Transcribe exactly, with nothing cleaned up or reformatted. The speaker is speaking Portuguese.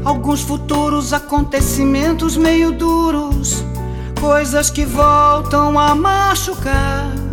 alguns futuros acontecimentos meio duros, coisas que voltam a machucar.